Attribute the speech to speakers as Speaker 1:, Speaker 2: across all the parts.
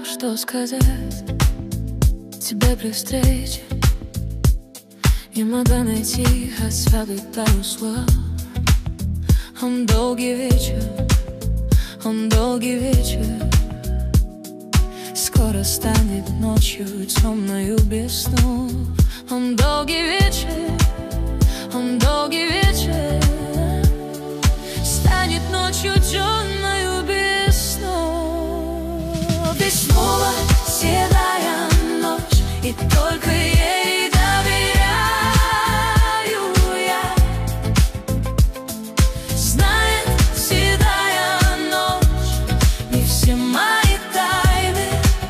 Speaker 1: что сказать тебе при встрече. Не могла найти хотя бы пару слов. Он долгий вечер, он долгий вечер. Скоро станет ночью темною без снов. Он долгий вечер, он долгий вечер. Станет ночью темною без снов. И снова седая ночь, и только ей доверяю я. Знает седая ночь не все мои тайны,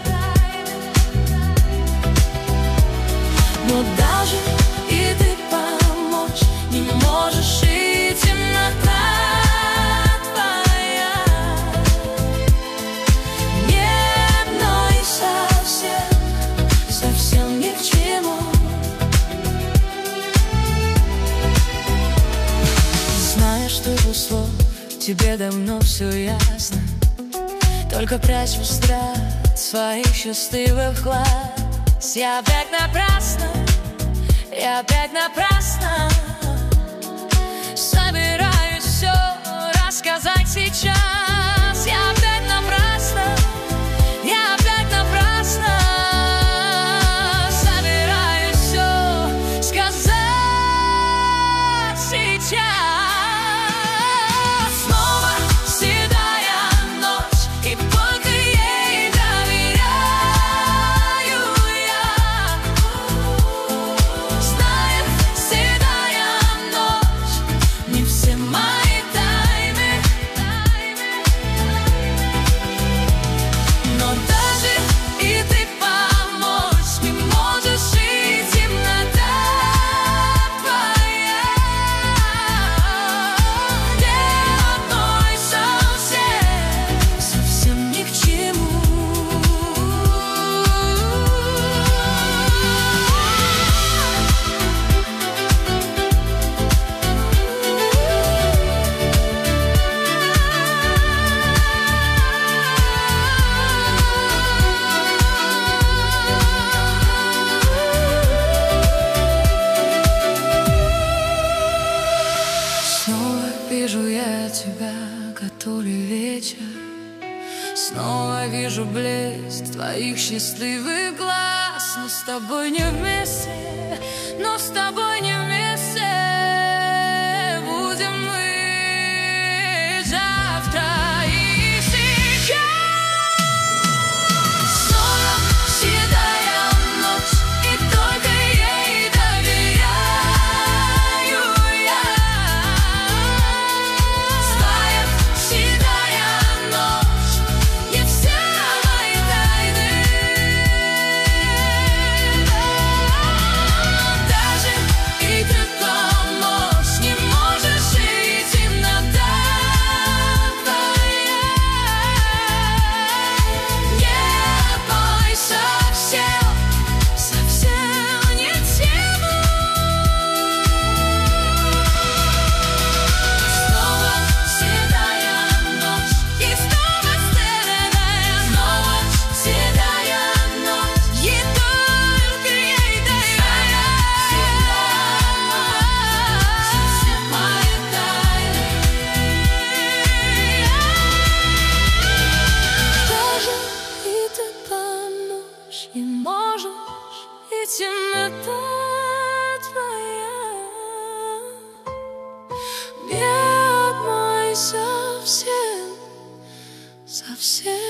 Speaker 1: но даже и ты помочь не можешь, и темнота слов, тебе давно все ясно. Только прячь взгляд своих счастливых глаз. Я опять напрасно, я опять напрасно собираюсь все рассказать сейчас. Я опять напрасно, я опять напрасно собираюсь все сказать сейчас. Вижу я тебя, который вечер. Снова вижу блеск твоих счастливых глаз. Но с тобой не вместе, но с тобой не вместе будем мы завтра и сейчас. Снова седая ночь, и только ей доверяю я. Не можешь, и темнота твоя бред мой совсем, совсем.